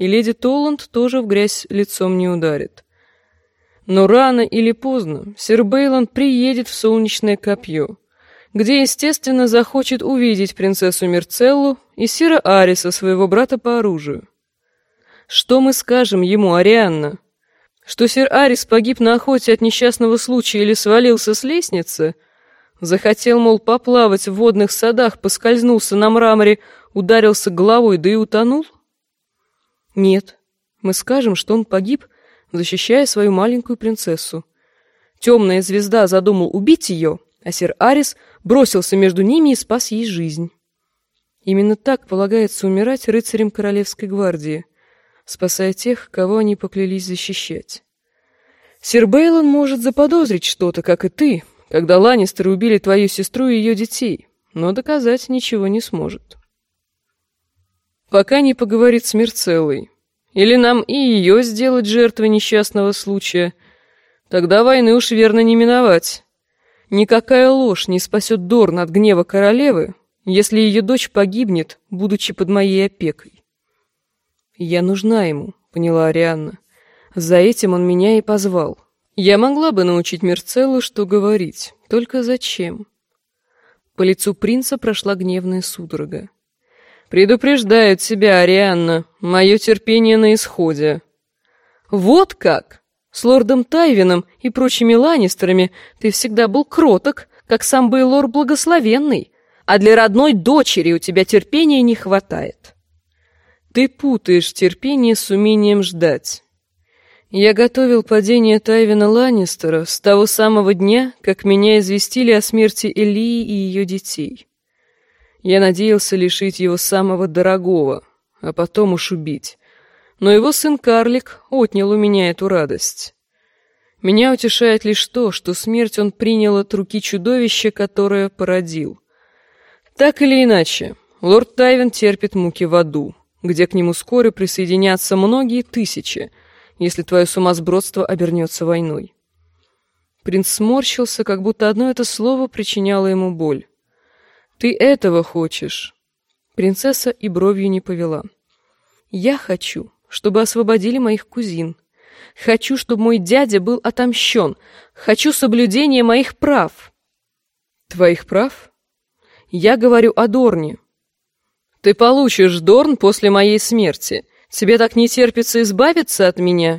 и леди Толланд тоже в грязь лицом не ударит. Но рано или поздно сир Бейланд приедет в Солнечное Копье, где, естественно, захочет увидеть принцессу Мирцеллу и сира Ариса, своего брата по оружию. Что мы скажем ему, Арианна? Что сир Арис погиб на охоте от несчастного случая или свалился с лестницы? Захотел, мол, поплавать в водных садах, поскользнулся на мраморе, ударился головой, да и утонул? Нет, мы скажем, что он погиб, защищая свою маленькую принцессу. Темная звезда задумал убить ее, а сир Арис бросился между ними и спас ей жизнь. Именно так полагается умирать рыцарям Королевской гвардии, спасая тех, кого они поклялись защищать. Сир Бейлон может заподозрить что-то, как и ты, когда Ланнистеры убили твою сестру и ее детей, но доказать ничего не сможет. Пока не поговорит с Мирцеллой. Или нам и ее сделать жертвой несчастного случая, тогда войны уж верно не миновать. Никакая ложь не спасет Дорн от гнева королевы, если ее дочь погибнет, будучи под моей опекой. «Я нужна ему», — поняла Арианна. «За этим он меня и позвал. Я могла бы научить Мирцеллу, что говорить, только зачем?» По лицу принца прошла гневная судорога. «Предупреждаю тебя, Арианна, мое терпение на исходе». «Вот как! С лордом Тайвином и прочими Ланнистерами ты всегда был кроток, как сам Бейлор Благословенный, а для родной дочери у тебя терпения не хватает». Ты путаешь терпение с умением ждать. Я готовил падение Тайвина Ланнистера с того самого дня, как меня известили о смерти Элии и ее детей. Я надеялся лишить его самого дорогого, а потом уж убить. Но его сын Карлик отнял у меня эту радость. Меня утешает лишь то, что смерть он принял от руки чудовища, которое породил. Так или иначе, лорд Тайвин терпит муки в аду, где к нему скоро присоединятся многие тысячи, если твое сумасбродство обернется войной. Принц сморщился, как будто одно это слово причиняло ему боль. «Ты этого хочешь?» Принцесса и бровью не повела. «Я хочу, чтобы освободили моих кузин. Хочу, чтобы мой дядя был отомщен. Хочу соблюдения моих прав». «Твоих прав?» «Я говорю о Дорне». «Ты получишь Дорн после моей смерти. Тебе так не терпится избавиться от меня?»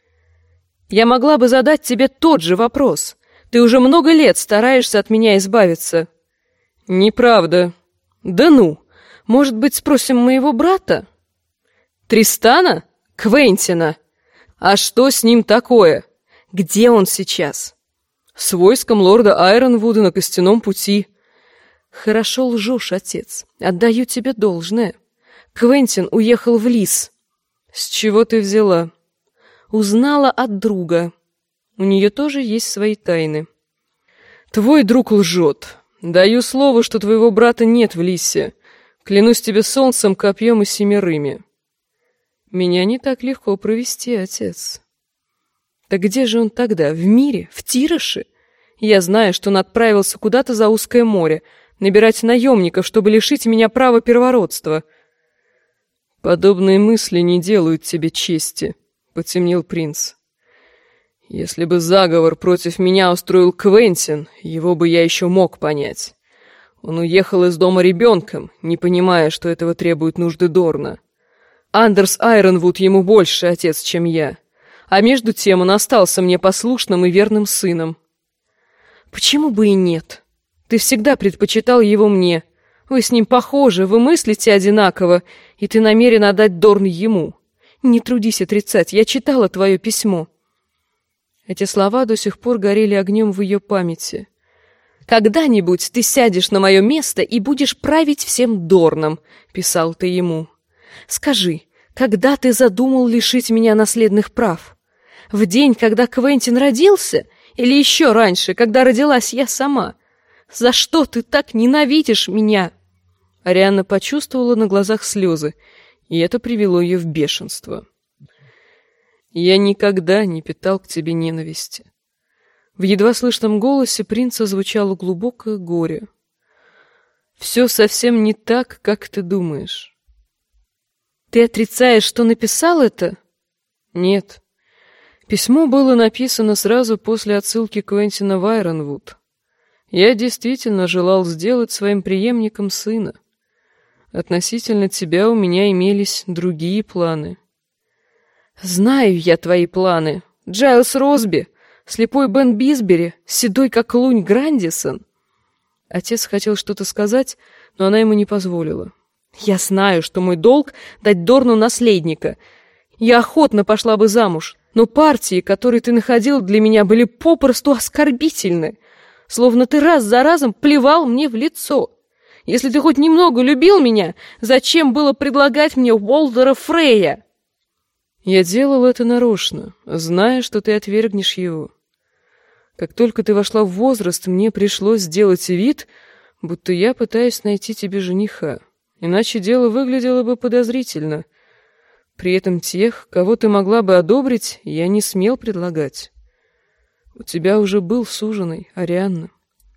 «Я могла бы задать тебе тот же вопрос. Ты уже много лет стараешься от меня избавиться». «Неправда». «Да ну! Может быть, спросим моего брата?» «Тристана? Квентина? А что с ним такое? Где он сейчас?» «С войском лорда Айронвуда на Костяном пути». «Хорошо лжешь, отец. Отдаю тебе должное. Квентин уехал в Лис». «С чего ты взяла?» «Узнала от друга. У нее тоже есть свои тайны». «Твой друг лжет. Даю слово, что твоего брата нет в Лисе. Клянусь тебе солнцем, копьем и семерыми». «Меня не так легко провести, отец». «Так где же он тогда? В мире? В Тироше? Я знаю, что он отправился куда-то за узкое море, набирать наемников, чтобы лишить меня права первородства». «Подобные мысли не делают тебе чести», — потемнел принц. «Если бы заговор против меня устроил Квентин, его бы я еще мог понять. Он уехал из дома ребенком, не понимая, что этого требует нужды Дорна. Андерс Айронвуд ему больше отец, чем я, а между тем он остался мне послушным и верным сыном». «Почему бы и нет? Ты всегда предпочитал его мне. Вы с ним похожи, вы мыслите одинаково, и ты намерен отдать Дорн ему. Не трудись отрицать, я читала твое письмо». Эти слова до сих пор горели огнем в ее памяти. «Когда-нибудь ты сядешь на мое место и будешь править всем Дорном», — писал ты ему. «Скажи, когда ты задумал лишить меня наследных прав? В день, когда Квентин родился, или еще раньше, когда родилась я сама? За что ты так ненавидишь меня?» Арианна почувствовала на глазах слезы, и это привело ее в бешенство. «Я никогда не питал к тебе ненависти». В едва слышном голосе принца звучало глубокое горе. «Все совсем не так, как ты думаешь. Ты отрицаешь, что написал это? Нет. Письмо было написано сразу после отсылки Квентина в Айронвуд. Я действительно желал сделать своим преемником сына. Относительно тебя у меня имелись другие планы. Знаю я твои планы. Джайлс Росби, слепой Бен Бисбери, седой как лунь Грандисон. Отец хотел что-то сказать, но она ему не позволила. Я знаю, что мой долг — дать Дорну наследника. Я охотно пошла бы замуж, но партии, которые ты находил для меня, были попросту оскорбительны. Словно ты раз за разом плевал мне в лицо. Если ты хоть немного любил меня, зачем было предлагать мне Уолтера Фрея? Я делал это нарочно, зная, что ты отвергнешь его. Как только ты вошла в возраст, мне пришлось сделать вид, будто я пытаюсь найти тебе жениха. Иначе дело выглядело бы подозрительно. При этом тех, кого ты могла бы одобрить, я не смел предлагать. У тебя уже был суженый, Арианна.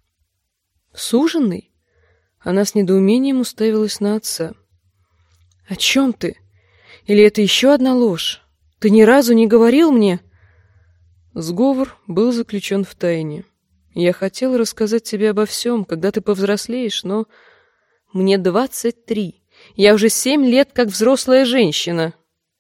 Суженый? Она с недоумением уставилась на отца. О чем ты? Или это еще одна ложь? Ты ни разу не говорил мне? Сговор был заключен в тайне. Я хотел рассказать тебе обо всем, когда ты повзрослеешь, но... Мне 23. Я уже 7 лет как взрослая женщина.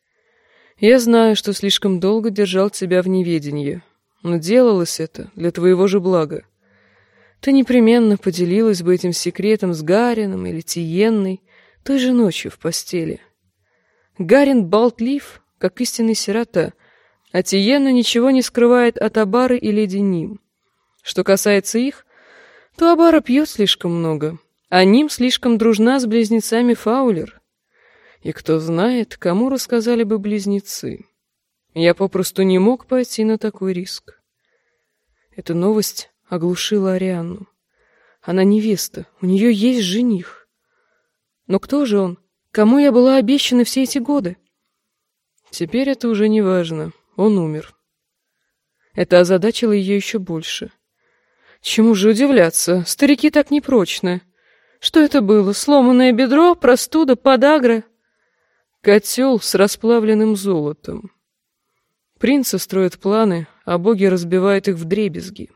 Я знаю, что слишком долго держал тебя в неведении, но делалось это для твоего же блага. Ты непременно поделилась бы этим секретом с Гарином или Тиенной той же ночью в постели. Гарин болтлив, как истинный сирота, а Тиенна ничего не скрывает от Абары и леди Ним. Что касается их, то Абара пьет слишком много, а Ним слишком дружна с близнецами Фаулер. И кто знает, кому рассказали бы близнецы. Я попросту не мог пойти на такой риск. Эта новость оглушила Арианну. Она невеста, у нее есть жених. Но кто же он? Кому я была обещана все эти годы? Теперь это уже не важно. Он умер. Это озадачило ее еще больше. Чему же удивляться? Старики так непрочны. Что это было? Сломанное бедро, простуда, подагра? Котел с расплавленным золотом. Принцы строят планы, а боги разбивают их вдребезги.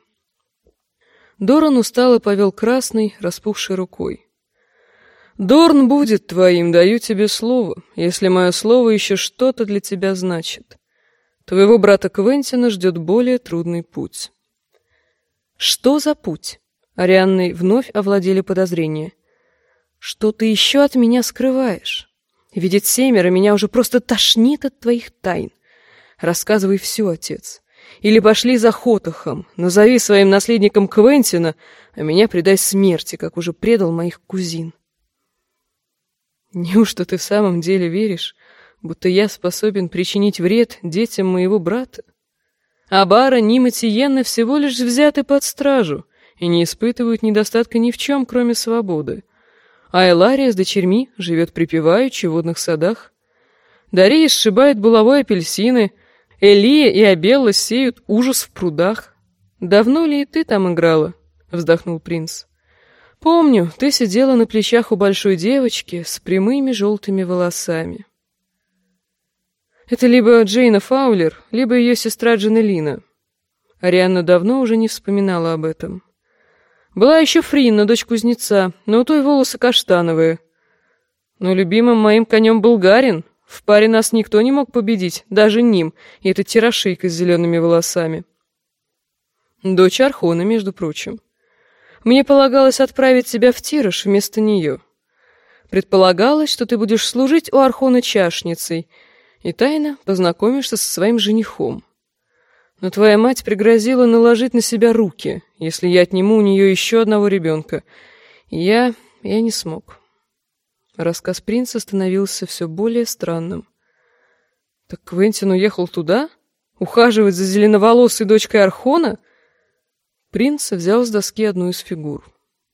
Доран устало повел красной, распухшей рукой. «Дорн будет твоим, даю тебе слово, если мое слово еще что-то для тебя значит. Твоего брата Квентина ждет более трудный путь». «Что за путь?» Арианной вновь овладели подозрения. «Что ты еще от меня скрываешь? Видеть семеро меня уже просто тошнит от твоих тайн. Рассказывай все, отец. Или пошли за Хотохом, назови своим наследником Квентина, а меня предай смерти, как уже предал моих кузин». «Неужто ты в самом деле веришь, будто я способен причинить вред детям моего брата? Абара, Ним и Тиенна всего лишь взяты под стражу и не испытывают недостатка ни в чем, кроме свободы. А Элария с дочерьми живет припеваючи в водных садах. Дария сшибает булавой апельсины, Элия и Абелла сеют ужас в прудах. Давно ли и ты там играла?» — вздохнул принц. «Помню, ты сидела на плечах у большой девочки с прямыми желтыми волосами. Это либо Джейна Фаулер, либо ее сестра Джанелина». Арианна давно уже не вспоминала об этом. «Была еще Фринна, дочь кузнеца, но у той волосы каштановые. Но любимым моим конем был Гарин. В паре нас никто не мог победить, даже Ним, и эта тирошейка с зелеными волосами. Дочь Архона, между прочим. Мне полагалось отправить тебя в Тираж вместо нее. Предполагалось, что ты будешь служить у Архона чашницей и тайно познакомишься со своим женихом. Но твоя мать пригрозила наложить на себя руки, если я отниму у нее еще одного ребенка. И я не смог». Рассказ принца становился все более странным. «Так Квентин уехал туда? Ухаживать за зеленоволосой дочкой Архона?» Принц взял с доски одну из фигур.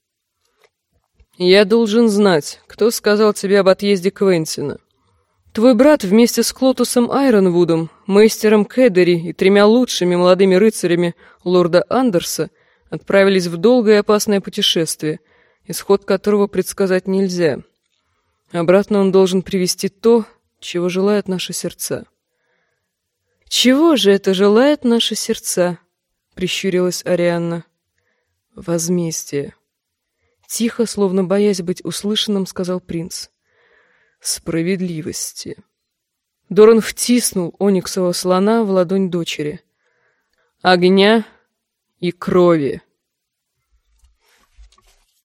«Я должен знать, кто сказал тебе об отъезде Квентина. Твой брат вместе с Клотусом Айронвудом, мейстером Кедери и 3 лучшими молодыми рыцарями лорда Андерса отправились в долгое и опасное путешествие, исход которого предсказать нельзя. Обратно он должен привезти то, чего желают наши сердца». «Чего же это желают наши сердца?» — прищурилась Арианна. «Возмездие». Тихо, словно боясь быть услышанным, сказал принц. «Справедливости». Доран втиснул ониксового слона в ладонь дочери. «Огня и крови».